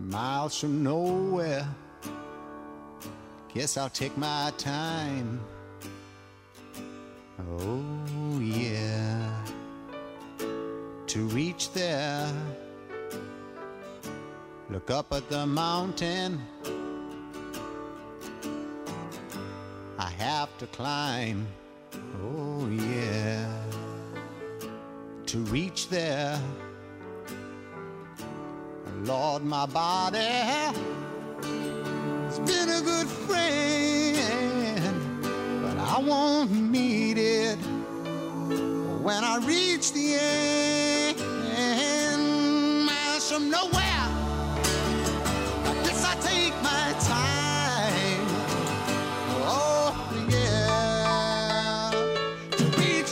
miles from nowhere. Guess I'll take my time. Oh yeah, to reach there. Look up at the mountain I have to climb. Oh yeah, to reach there. Lord, my body has been a good friend, but I won't need it when I reach the end. Miles from nowhere, I guess I take my time. Oh yeah, to reach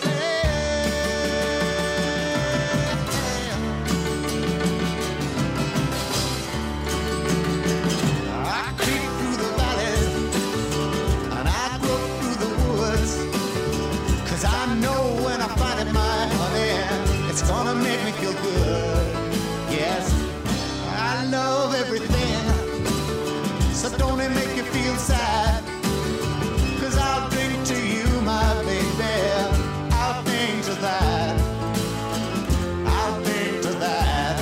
it's gonna make me feel good. Yes, I love everything, so don't it make you feel sad? 'Cause I'll drink to you, my baby. I'll think to that. I'll think to that.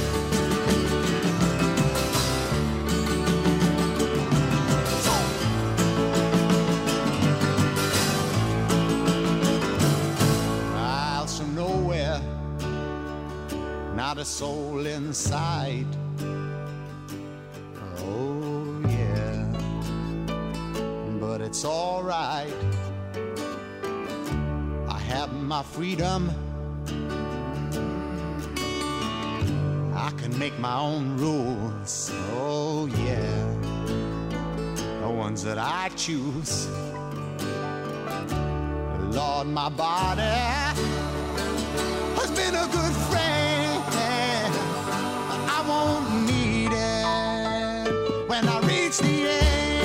Miles from nowhere, not a soul inside. Oh yeah, but it's all right. I have my freedom. I can make my own rules. Oh yeah, the ones that I choose. Lord, my body has been a good friend. I won't need it when I reach the end.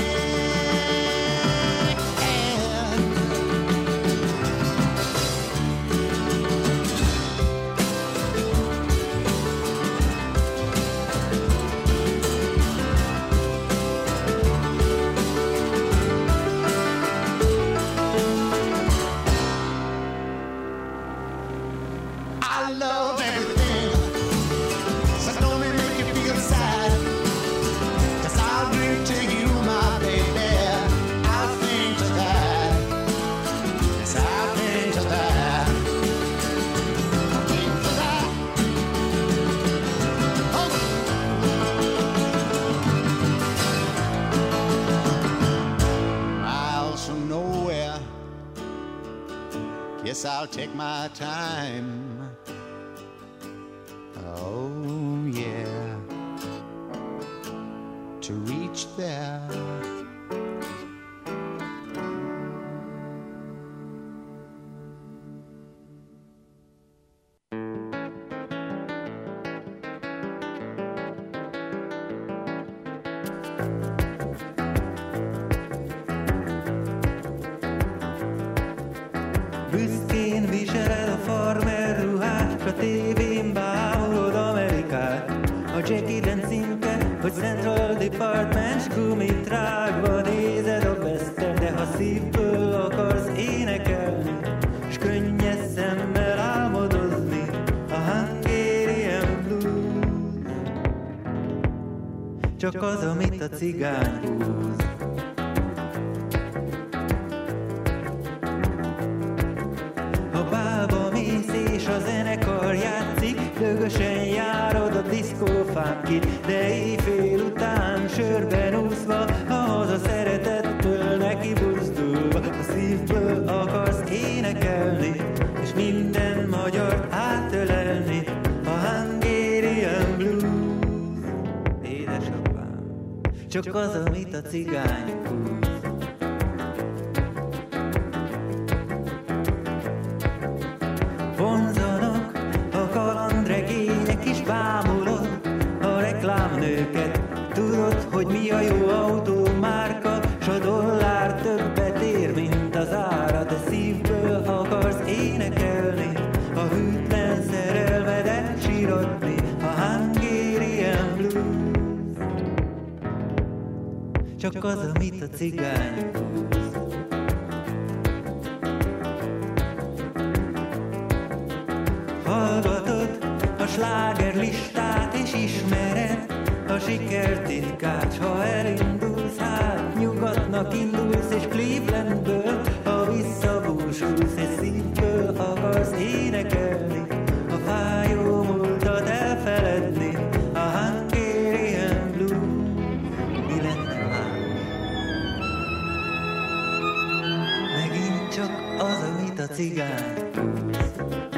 I love everything, so don't it make you feel sad? 'Cause I'll drink to you, my baby. I'll think to that. Yes, I'll think to that. Think to that. Oh. Miles from nowhere, guess I'll take my time. Oh yeah, to reach there. Büszkén viseled a farmer ruhát, s a tévén bámulod Amerikát. A Jackie Dancing-e, hogy Central Department, s gumit rágva nézed a western. De ha szívből akarsz énekelni, s könnyes szemmel álmodozni, a Hungarian Blues csak az, amit a cigány húz. Bálba mész és a zenekar játszik, dögösen járod a diszkófánkit, de éjfél után sörben úszva, a haza szeretettől neki buzdulva, a szívből akarsz énekelni, és minden magyart átölelni, a Hungarian Blues. Édesapám, csak az, amit a cigány húz. Vonzanak a kalandregények, és bámulod a reklámnőket. Tudod, hogy mi a jó autómárka, s a dollár többet ér, mint az ára. De szívből akarsz énekelni, a hűtlen szerelmedet sírodni, a Hungarian Blues. az, amit a cigány húz. Hallgatod a slágerlistát és ismered a sikertitkát, s ha elindulsz, hát nyugatnak indulsz, és Clevelandből, ha visszabúsulsz, és szívből akarsz énekelni, a fájó múltat elfeledni, a Hungarian Blues. Mi lenne más? Megint csak az, amit a cigány húz.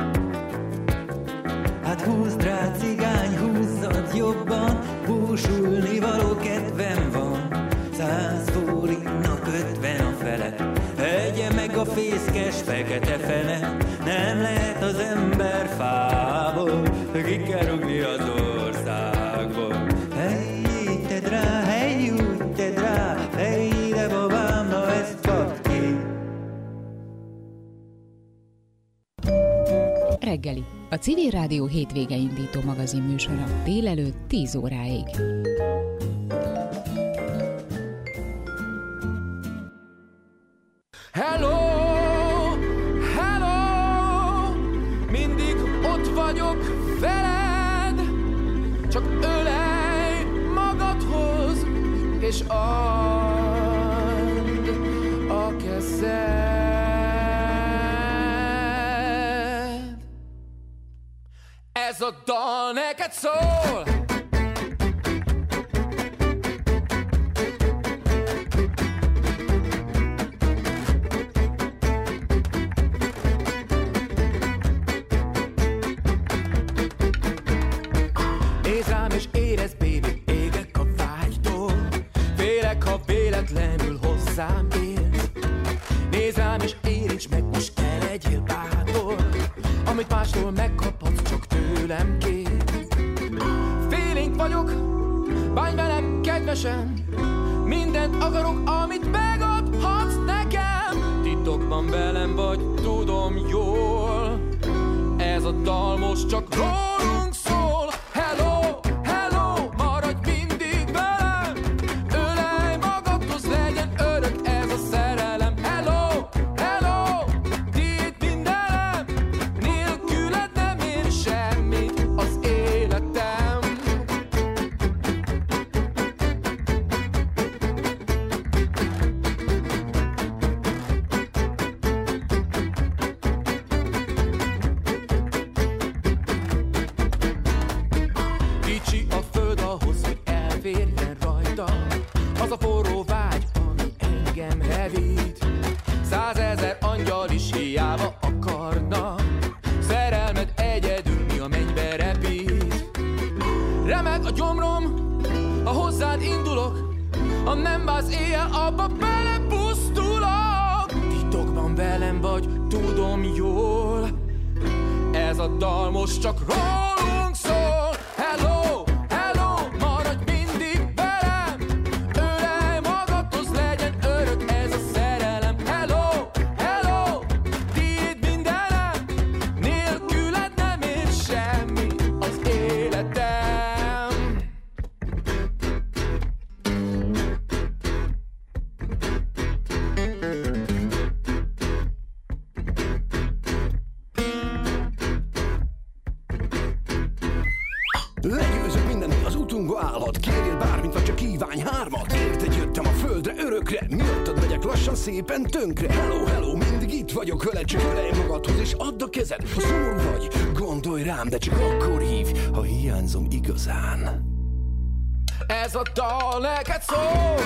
Hát húzd rá, cigány, húzzad jobban, búsulni való kedvem van. 100 forintnak 50 a fele, egye meg a fészkes fekete fele. Nem lehet az ember fából, ki kell rúgni az országból. Hey, így tedd rá, hey, úgy tedd rá, hey, de babám, na ezt kapd ki. Reggeli, a Civil Rádió hétvége indító magazin műsora délelőtt 10 óráig. Hello, hello, mindig ott vagyok veled, csak ölelj magadhoz, és add a kezed. Ez a dal neked szól. Nézd rám és érezd, baby, égek a vágytól. Félek, ha véletlenül hozzám érsz. Nézd rám és érints meg, most ne legyél bátor. Amit mástól megkaphatsz, csak tőlem kér. Félénk vagyok, bánj velem kedvesen. Mindent akarok, amit megadhatsz nekem. Titokban velem vagy, tudom jól. Ez a dal most csak rólunk szól. Hello, hello, maradj mindig velem. Ölelj magadhoz, legyen örök ez a szerelem. Hello, hello, tiéd mindenem. Nélküled nem ér semmit az életem. Kicsi a föld ahhoz, hogy elférjen rajta az a forró vágy, ami engem hevít. 100 000 angyal is hiába akarna, szerelmed egyedül mi a mennybe repít. Remeg a gyomrom, ha hozzád indulok, ha nem válsz éjjel, abba belepusztulok. Titokban velem vagy, tudom jól. Ez a dal most csak rólunk szól. Hello, hello, maradj mindig velem. Ölelj magadhoz, legyen örök ez a szerelem. Hello, hello, tiéd mindenem. Nélküled nem ér semmi az életem. Legyőzök mindent, az utunkba állhat. Kérjél bármit, vagy csak kívánj hármat. Érted, jöttem a földre örökre, miattad megyek lassan szépen tönkre. Hello, hello, mindig itt vagyok vele, csak ölelj magadhoz és add a kezed. Ha szomorú vagy, gondolj rám, de csak akkor hívj, ha hiányzom igazán. Ez a dal neked szól.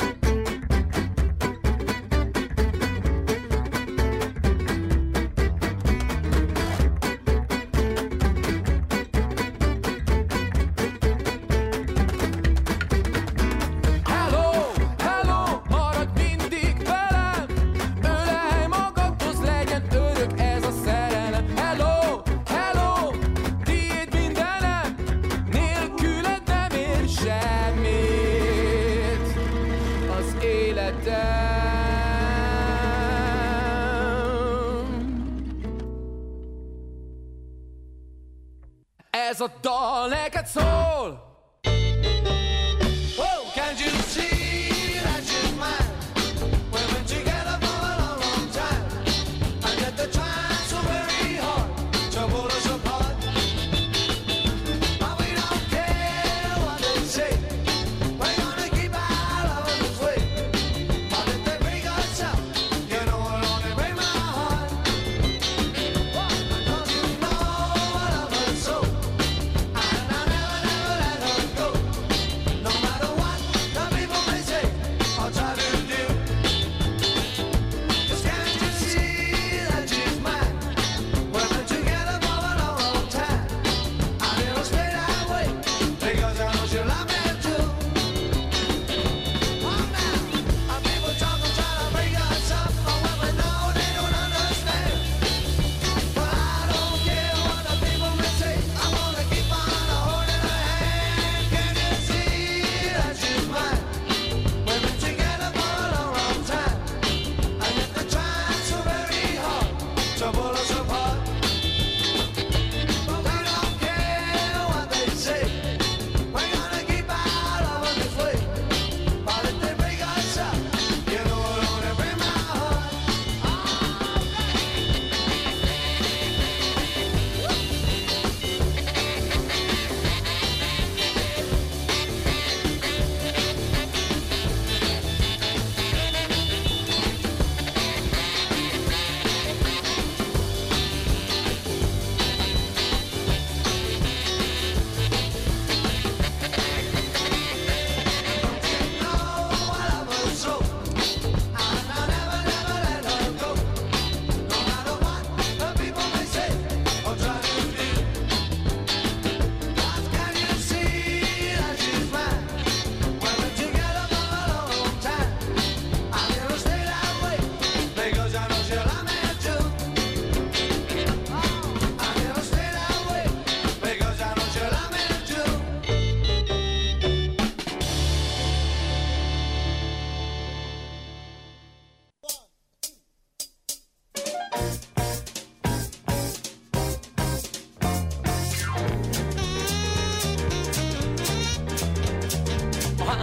Ez a dal neked szól. Oh, can't you see that you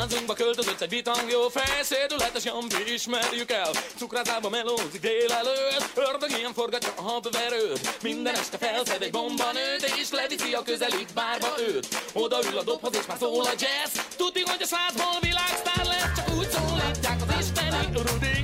házunkba költözött egy bitang jó fej, szédületes Jampi, ismerjük el. Cukrászában melózik délelőtt, ördög ilyen forgatja a habverőt. Minden este felszed egy bombanőt, és leviszi a közelít bárba őt. Odaül a dobhoz, és már szól a jazz. Tudni, hogy a százból világsztár lesz, csak úgy szólítják az isteni Rudi.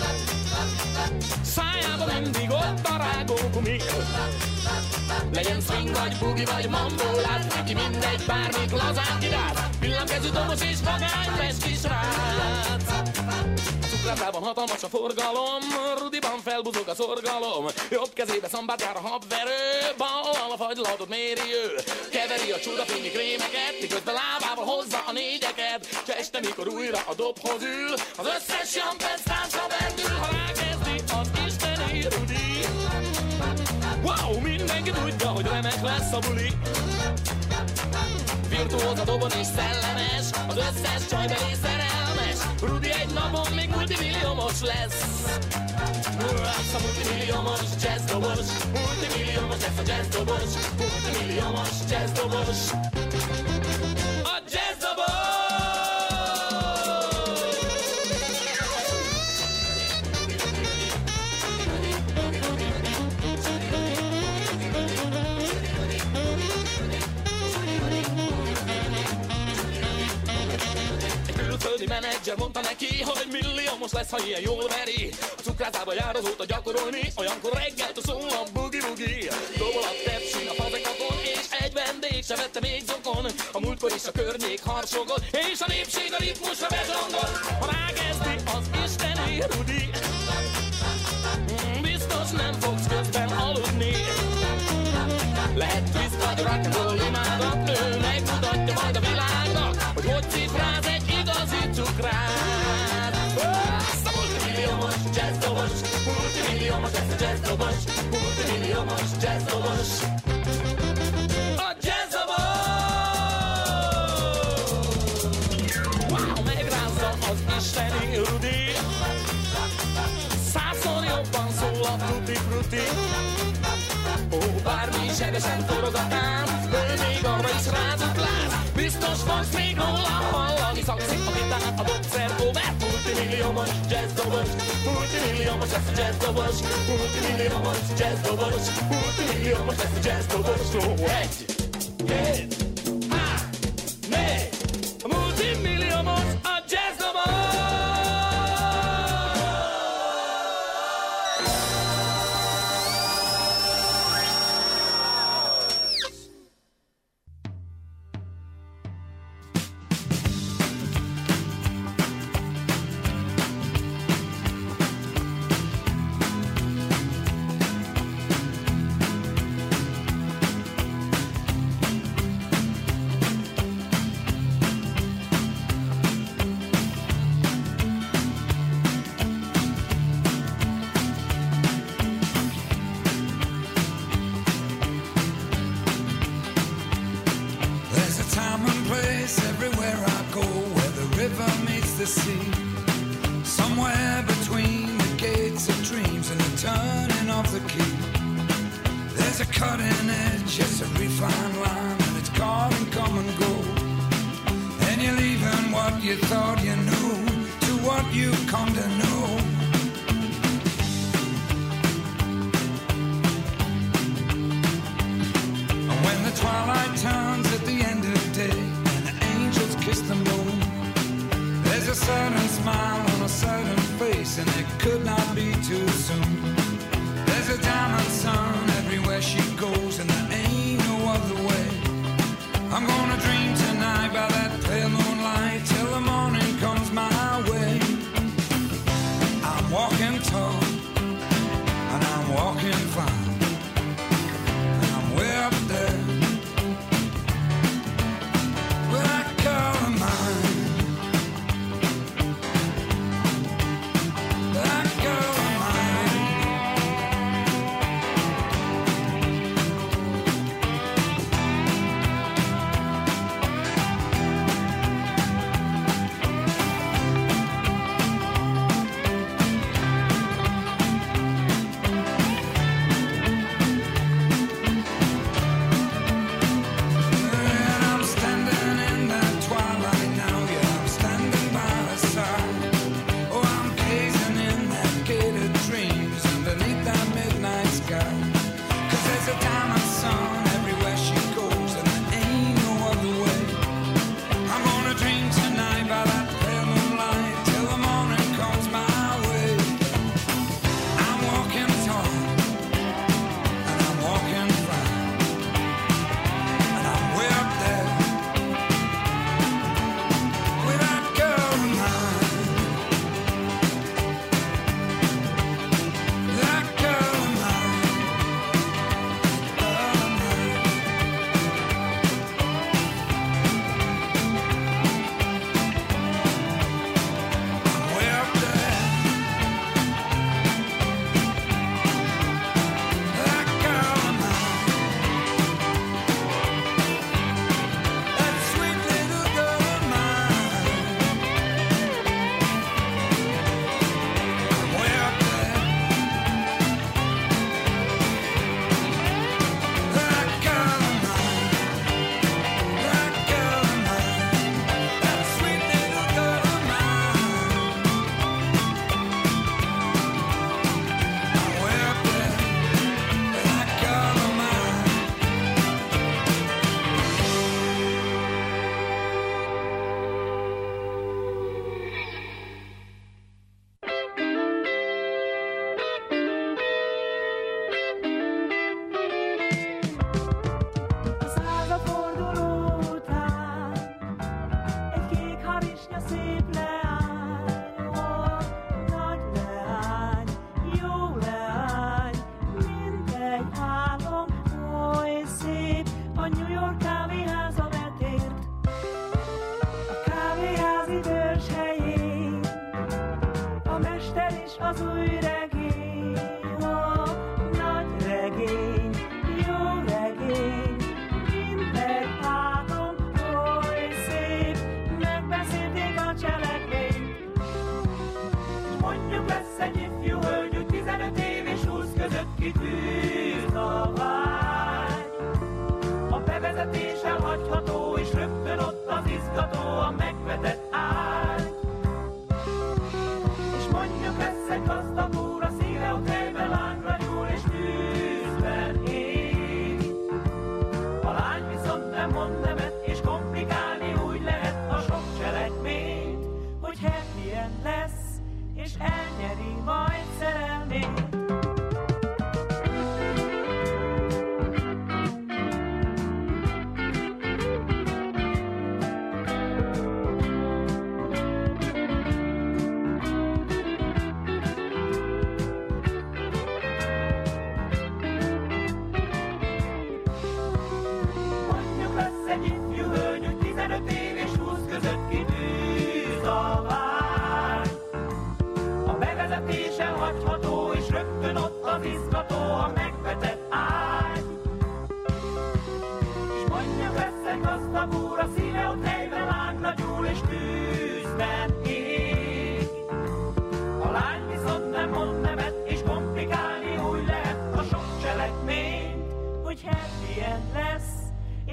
Szájában mindig ott a rágógumi. Legyen swing vagy bugi vagy mambo, lát neki mindegy, bármit lazán kiráz. Villámkezű domos és vagány, fes kis rác. Cukrászában hatalmas a forgalom, Rudiban felbuzog a szorgalom. Jobb kezébe szambát jár a habverő, bal a fagylaltot méri ő. Keveri a csodafényi krémeket, miközben lábával hozza a négyeket. S este, mikor újra a dobhoz ül, az összes jampec táncra vendül, ha rákezdi az isteni Rudi. Wow, mindenki tudja, hogy remek lesz a buli. Virtuóz a dobon és szellemes, az összes csaj belé szerelmes. Rudi egy napon még multimilliómos lesz. Lesz a multimilliómos jazzdobos, multimilliómos lesz a jazzdobos, multimilliómos jazzdobos. A jazzdobos! Földi menedzser mondta neki, hogy milliómos lesz, ha ilyen jól veri. A cukrászába jár azóta gyakorolni, olyankor reggeltől szól a bugi-bugi. Dobol a tepsin a fazekakon, és egy vendég se vette még zokon. A múltkor is a környék harsogott, és a népség a ritmusra bezsongott. Ha rákezdi az isteni Rudi, biztos nem fogsz közben aludni. Lehet twist vagy rock'n'roll imádatnő, megmutatja majd a világnak, hogy cifráz egy igazi cukrát. Azt a multimilliómos jazzdobos, multimilliómos lesz a jazzdobos, multimilliómos jazzdobos. A jazzdobos! Wow, megrázza az isteni Rudi. 100-szor jobban szól a tutti-frutti. Ó, bármi sebesen forog a tánc, ő még arra is rázuklál. Biztos fogsz még róla hallani, szakszik a gitár, a dobszergó, mert multimilliómos jazzdobos, multimilliómos lesz a jazzdobos, multimilliómos jazzdobos, multimilliómos lesz a jazzdobos. Egy, két, há, négy, multimilliómos a jazzdobos. Somewhere between the gates of dreams and the turning of the key, there's a cutting edge, it's a refined line, and it's gone and come and go. And you're leaving what you thought you knew to what you come to know. And when the twilight turns at the end of the day and the angels kiss the moon, there's a certain smile on a certain face, and it could not be too soon. There's a diamond sun everywhere she goes, and there ain't no other way. I'm gonna dream tonight by that pale moonlight till the morning comes my way. I'm walking tall, and I'm walking fine, and I'm way up there with that girl of mine. That girl of mine.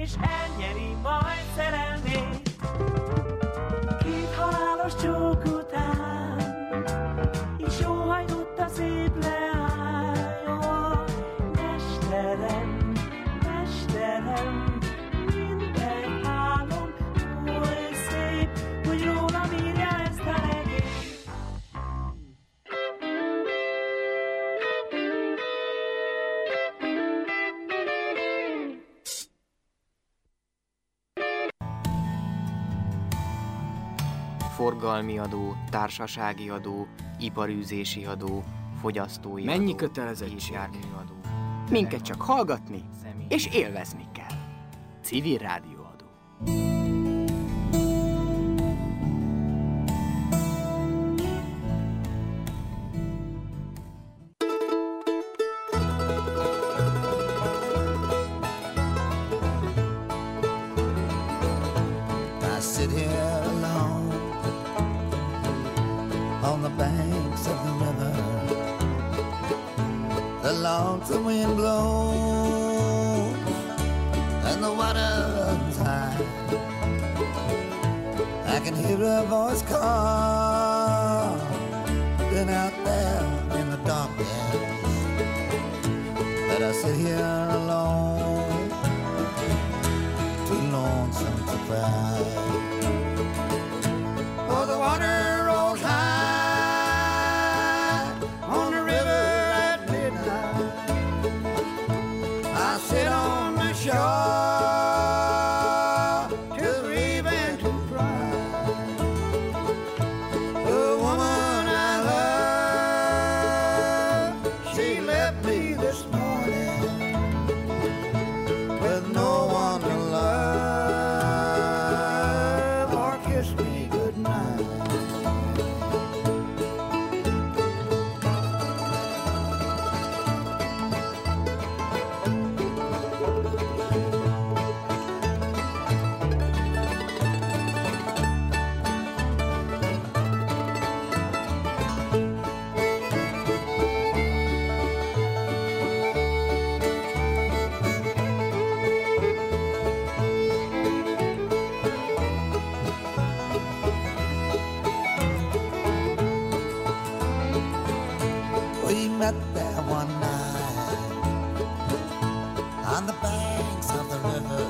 és elnyeri majd szerelmét. Két halálos csók után így sóhajtott a szép leálljon. Mesterem, mesterem, minden álom oly szép, hogy rólam írja ezt a regényt. Forgalmi adó, társasági adó, iparűzési adó, fogyasztói Mennyi adó, kötelezettség? járműadó. Minket csak hallgatni Személy- és élvezni kell. Civil rádióadó. I sit here alone on the banks of the river. The lonesome wind blows and the water runs high. I can hear a voice call, then out there in the darkness. But I sit here alone, too lonesome to cry. Oh, the water rolls high on the river at midnight. I sit on the shore to grieve and to cry. The woman I love, she left me this morning with no one to love or kiss me goodnight. We met there one night on the banks of the river.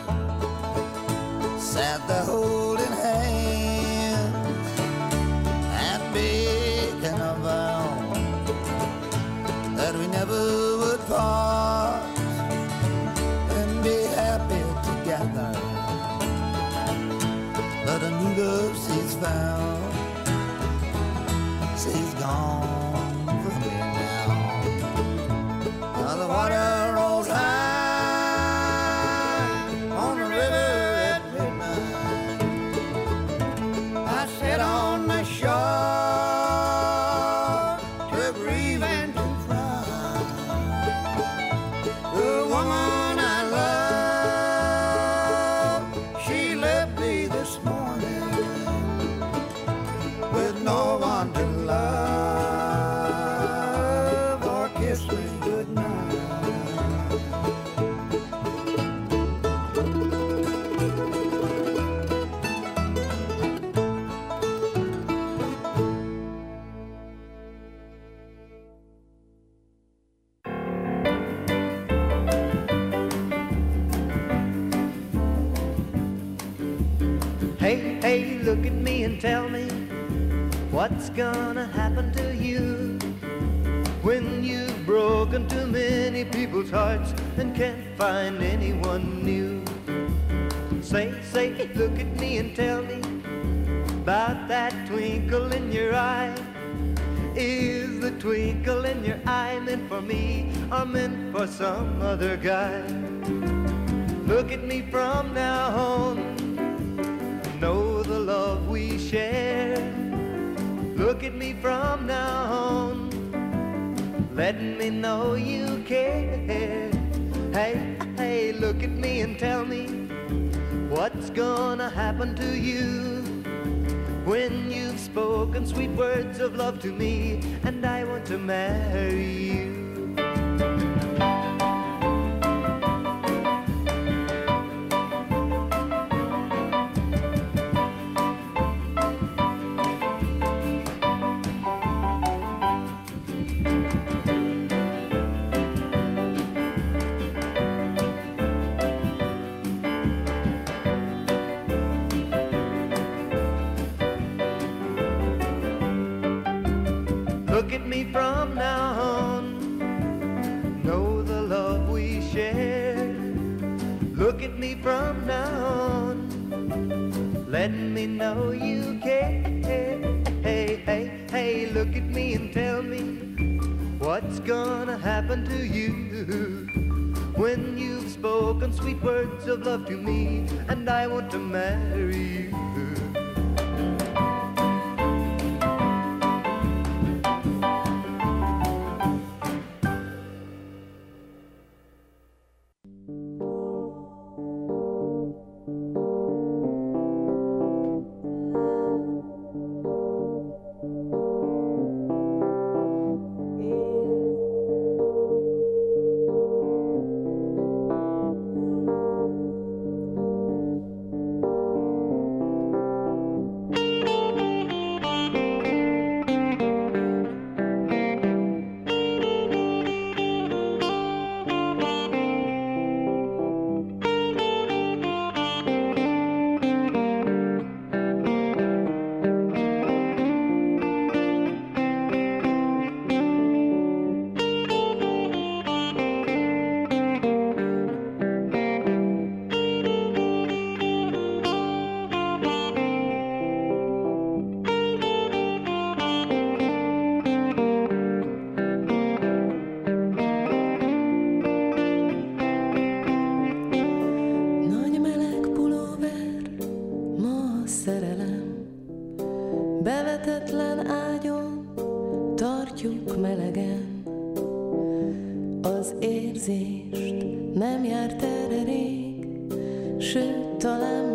Sat there holding hands and making a vow that we never would part and be happy together. But a new love she's found, she's gone. Now the water rolls high on the river at midnight. I sit on the shore to grieve and to cry. The woman I love, she left me this morning with no one to love or kiss me goodnight. Hey, hey, look at me and tell me what's gonna happen to you when you've broken too many people's hearts and can't find anyone new. Say, look at me and tell me about that twinkle in your eye. Is the twinkle in your eye meant for me or meant for some other guy? Look at me from now on, know the love we share. Look at me from now on, letting me know you care. Hey, hey, look at me and tell me what's gonna happen to you when you've spoken sweet words of love to me and I want to marry you. Look at me from now on, know the love we share. Look at me from now on, let me know you care. Hey, hey, hey, look at me and tell me what's gonna happen to you when you've spoken sweet words of love to me and I want to marry you. Nem járt erre rég, sőt talán